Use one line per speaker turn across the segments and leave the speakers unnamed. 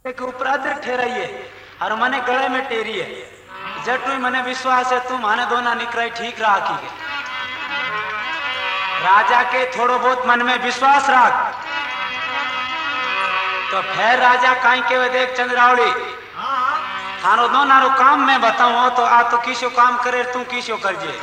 एक उपराधिक ठहराइए और मने गले में टेरी है जटू मने विश्वास है तू माने दोना निकराई ठीक रहा की राजा के थोड़ो बहुत मन में विश्वास रख तो फिर राजा काई के देख चंद्रावली थारो दोनारो काम मैं बताऊं तो आ तो किसो काम करे तू किसो करजे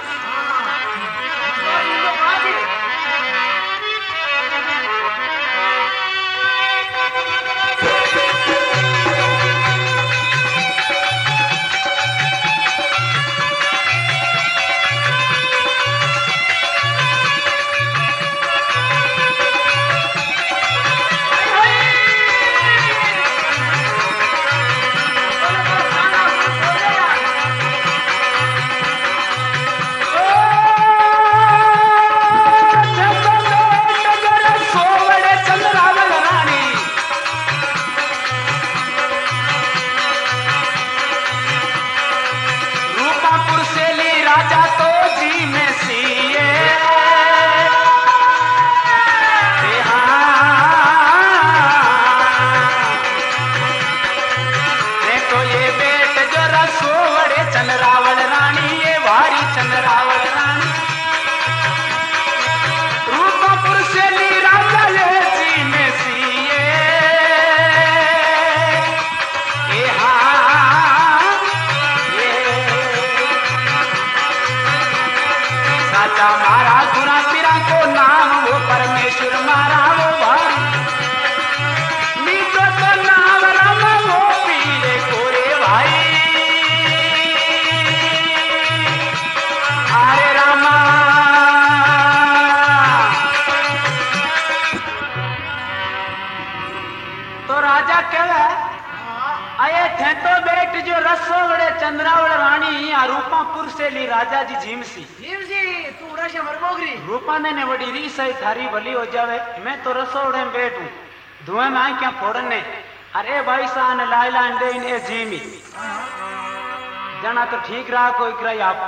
चंद्रावल रानी रूपापुर से ली राजा जी झीमसी
तू रशा मरमोगरी
रूपा ने बड़ी रीस है थारी भली हो जावे मैं तो रसोड़े में बैठूं धुएं में आई क्या फोड़ने अरे भाई साहब लाइला अंडे इन झीमी जना तो ठीक रहा कोई कराई आप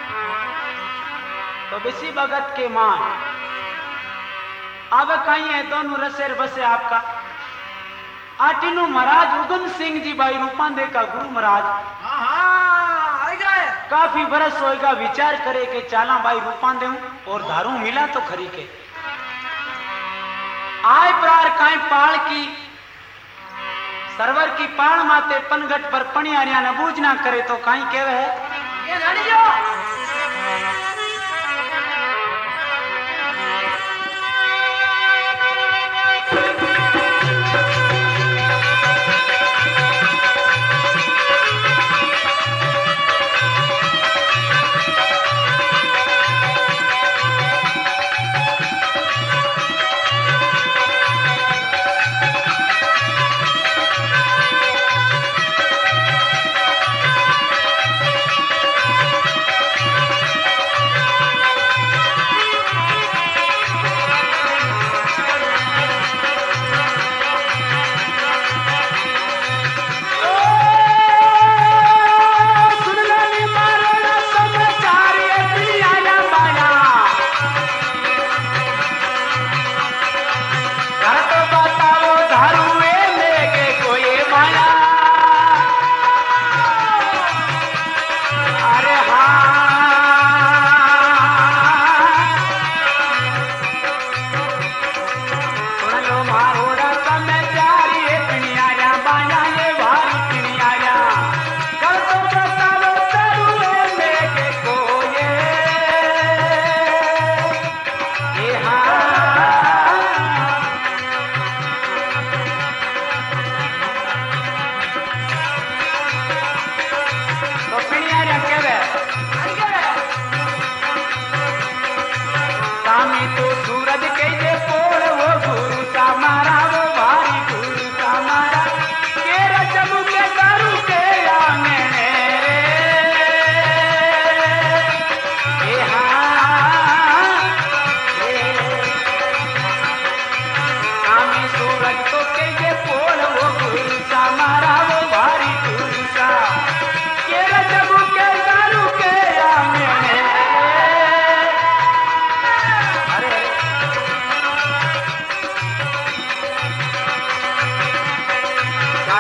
तो बिसी भगत के मान अब कहीं है दोनों रसेर बसे आपका आटिनु महाराज उगम सिंह जी भाई रूपांदे का गुरु महाराज काफी बरस होएगा विचार करे के चाला भाई रूपांदे हूं और धारू मिला तो खरी के आय प्रार काई पाल की सरवर की पाल माते पनगट पर पणियारिया न बूझ ना करे तो काई केवे है
ये जानी जो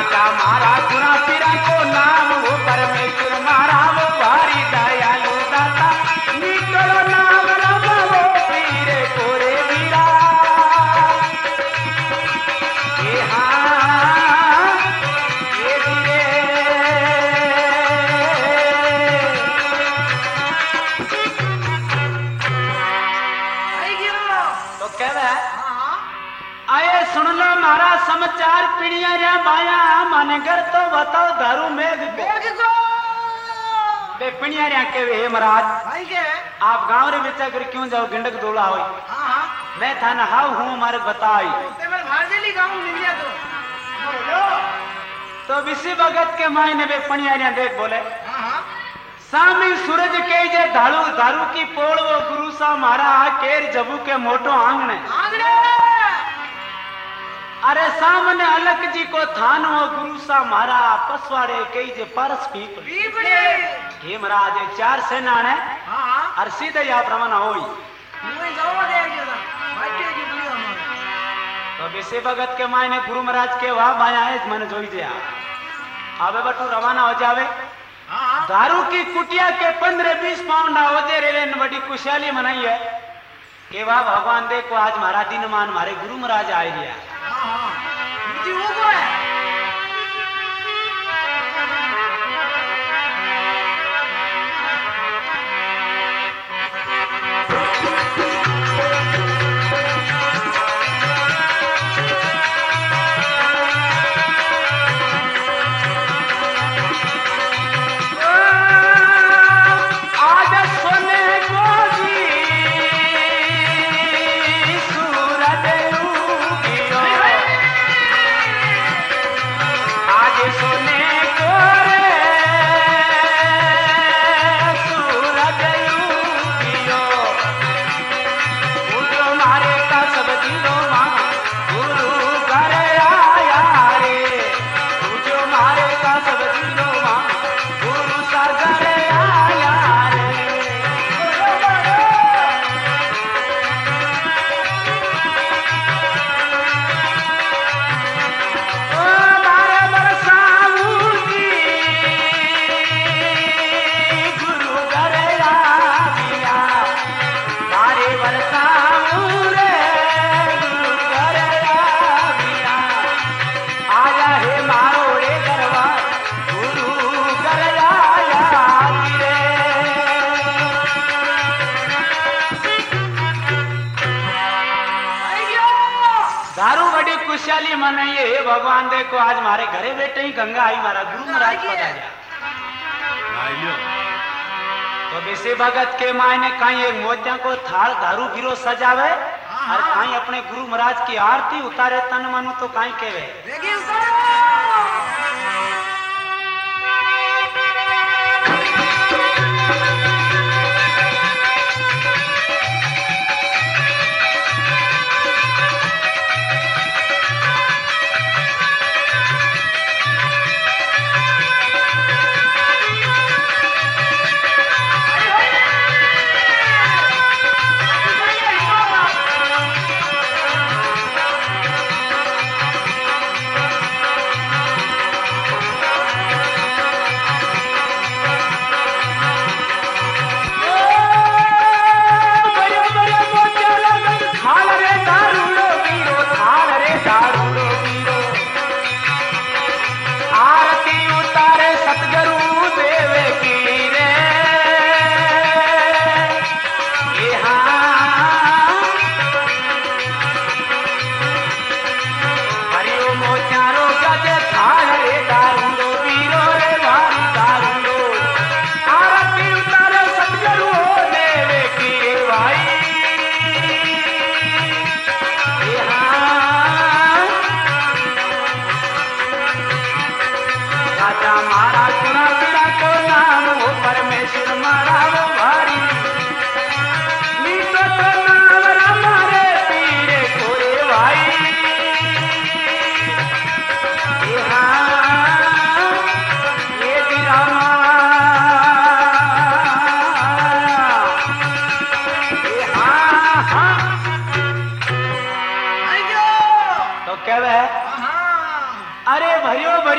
साचा मारा गुना पीरा को नाम वो परमेश्वर मारा वो भारी दयालु दाता निकलो नाम राम वो पीरे कोरे वीरा ये हाँ ये धीरे तो कह रहा है आए सुन लो मारा समाचार पीढ़िया रे माया माने घर तो बताओ दारू मेघ को बे पीढ़िया रे के वे महाराज
भाई के
आप गांव रे बेचा कर क्यों जाओ गंडक दोला होई
हां
मैं था ना हाउ हूं मारे बताई
ते मैं भारदेली गांव मिलिया तो
तो विसी भगत के मायने बे पीढ़िया रे देख बोले
हां
सामी सूरज के जे दारू दारू की पोड़ वो गुरु सा मारा केर जबू के मोटो आंगने
आंगने
अरे सामने अलक जी को थान वो गुरु सा मारा पसवाड़े कई जे परस
पीपड़े
हे महाराज चार सेना ने
हां
और सीधे या रवाना होई
मुई जावा दे गया बाटे की दुनिया में
तो विसे भगत के मायने गुरु महाराज के वाह माया है मन जोई जे आवे बटू रवाना हो जावे
हां
दारू की कुटिया के 15-20 पाउंड आवजे रे बड़ी खुशहाली मनाई है के वाह भगवान देखो आज महारा दिन मान मारे गुरु महाराज आए रिया
हां जी वो को है खुशहाली मनाइए हे भगवान देखो आज मारे घरे बैठे ही गंगा आई मारा गुरु महाराज पधारिया तो विसे भगत के मायने कहीं एक मोतिया को थाल दारू गिरो सजावे और कहीं अपने गुरु महाराज की आरती उतारे तन मनु तो कहीं केवे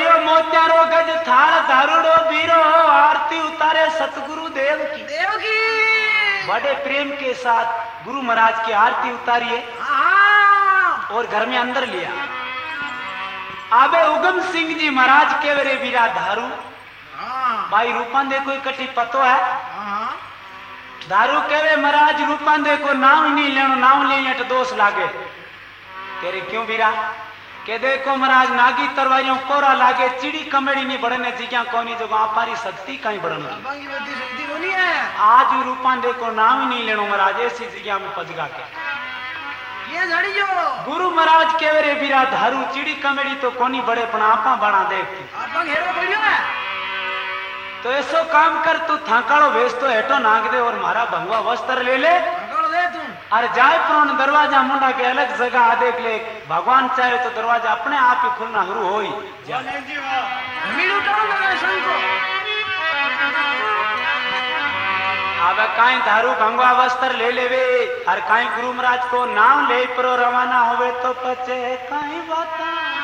केरियो मोत्यारो गज थाल दारूड़ो बीरो आरती उतारे सतगुरु देव की बड़े प्रेम के साथ गुरु महाराज की आरती उतारिए और घर में अंदर लिया। आबे उगम सिंह जी महाराज के वे वीरा धारू भाई रूपांदे कोई कटी पतो है दारू केवे महाराज रूपांदे को नाम नहीं लेनो नाम ले तो दोष लागे तेरे क्यों वीरा के देखो महाराज नागी तरवारियों कोरा लागे चिड़ी कमेड़ी नहीं बढ़ने जिज्ञा कोनी जो आपारी शक्ति कहीं बढ़ने आज रूपांदे को नाम ही नहीं लेनो महाराज ऐसी जिज्ञा में पजगा के ये झड़ी जो गुरु महाराज के वे वीरा धारू चिड़ी कमेड़ी तो कोनी बड़े पण आपा बना देखती आपा घेरो पड़ियो है तो ऐसो काम कर तू थाकाड़ो वेस तो हेटो नाग दे और मारा भंगवा वस्त्र ले ले अरे जाए प्रोन दरवाजा मुंडा के अलग जगह आ देख ले भगवान चाहे तो दरवाजा अपने आप ही खुलना शुरू हो ही अब काई धारू भंगवा वस्त्र ले लेवे और काई गुरु महाराज को नाम ले प्रो रवाना होवे तो पचे काई बाता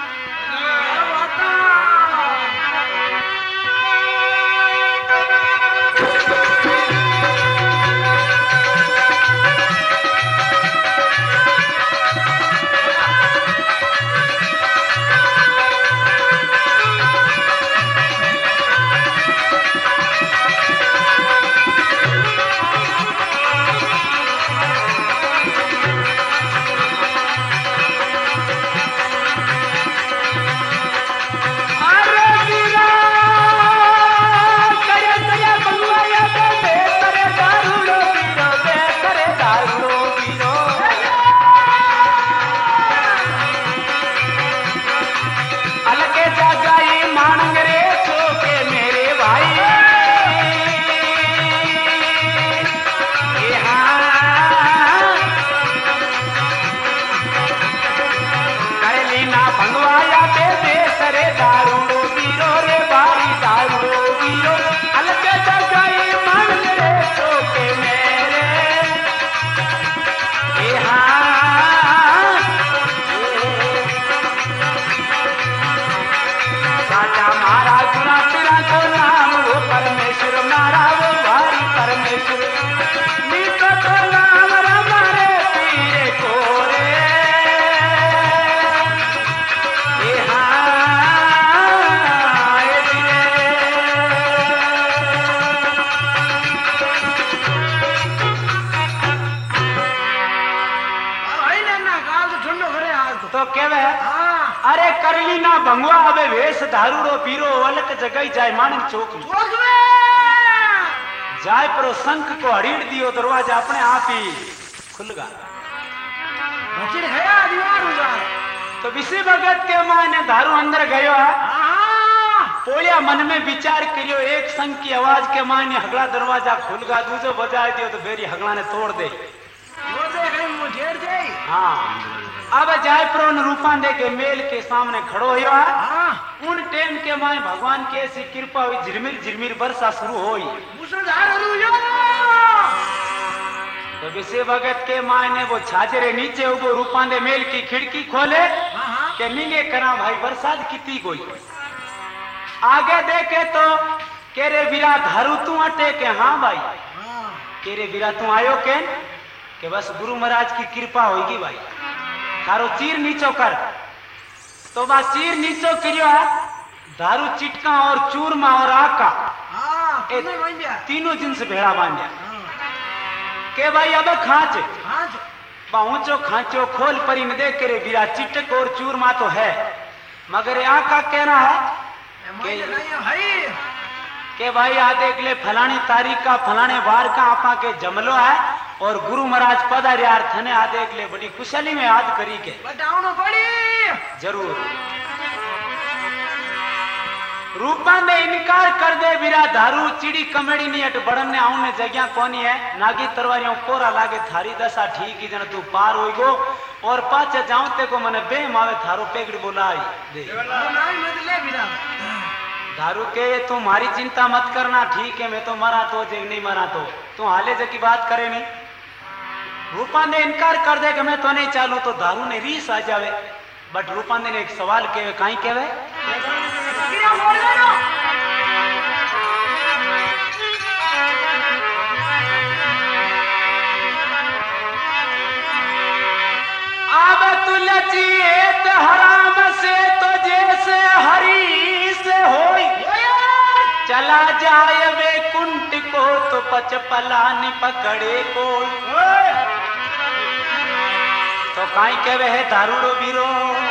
अरे करली ना भंगवा अबे वेश धारूड़ो पीरो अलग जगह जाए मानक चौक जाए पर शंख को हड़ीड़ दियो दरवाजा अपने आप ही खुल गया तो विषय भगत के माने धारू अंदर गयो है पोलिया मन में विचार करियो एक शंख की आवाज के माने हगला दरवाजा खुल गया दूसरो बजा दियो तो बेरी हगला ने तोड़ दे हाँ अब जाय प्रोन रूपांदे के मेल के सामने खड़ो हो उन टेम के माए भगवान की ऐसी कृपा हुई झिरमिर झिरमिर वर्षा शुरू हुई तो विषय भगत के माए ने वो छाजरे नीचे उगो रूपांदे मेल की खिड़की खोले के नीले करा भाई बरसात कितनी कोई आगे देखे तो केरे वीरा धारू तू अटे के हाँ भाई केरे वीरा तू आयो के बस गुरु महाराज की कृपा होगी भाई थारो चीर नीचो कर तो बस चीर नीचो करियो है दारू चिटका और चूरमा और आका तीनों जिनस भेड़ा बांधिया के भाई अब खांच ऊंचो खांचो खोल परी न देख करे बीरा चिटक और चूरमा तो है मगर आका कहना है के भाई आ देख ले फलानी तारीख का फलाने बार का आपा के जमलो है और गुरु महाराज पधार्यार थने आ देख ले बड़ी कुशली में याद करी के जरूर रूपा में इनकार कर दे बीरा धारू चिड़ी कमेड़ी नहीं हट बड़न ने आउने जगह कोनी है नागी तरवारियों कोरा लागे थारी दशा ठीक ही जन तू पार होई गो और पाछे जाऊं ते को मने बेम आवे थारो पेगड़ी बोलाई दे दारू के तुम्हारी चिंता मत करना ठीक है मैं तो मरा तो जग नहीं मरा तो तू हाले जग की बात करे नहीं रूपा ने इनकार कर दे कि मैं तो नहीं चालू तो दारू ने रीस आ जावे बट रूपा ने एक सवाल के कहीं कहवे चला जाए वे कुंट को तो पचपलानी पकड़े को तो काई कहवे है दारूड़ो बीरो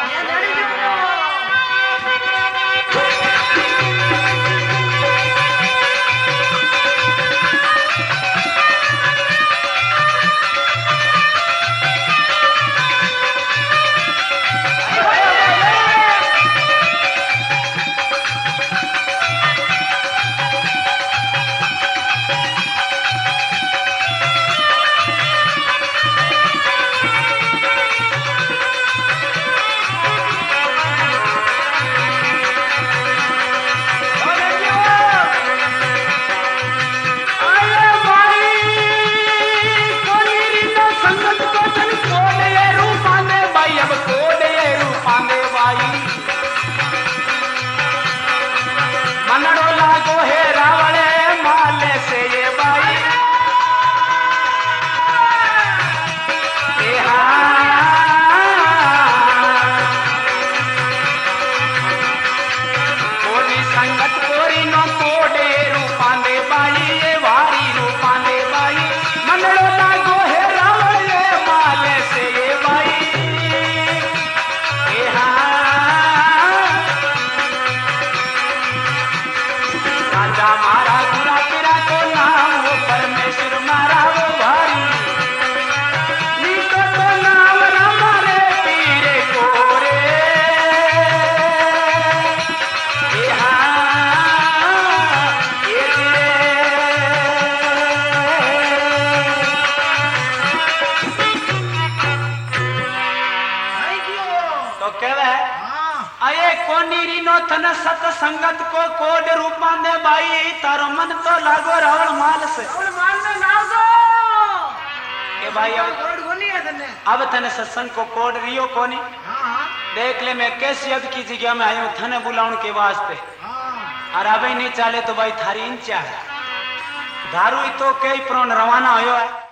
थन सतसंगत को कोड रूपा दे बाई तारो मन तो लागो रावण माल से
माल में नाम दो
के भाई
कोड कोनी है तने
अब थने सत्संग को कोड रियो कोनी
हां
देख ले मैं कैसी अब की जगह में आयो थने बुलाउन के वास्ते हां और अब नहीं चाले तो भाई थारी इंचा है दारू तो कई प्रोन रवाना होयो है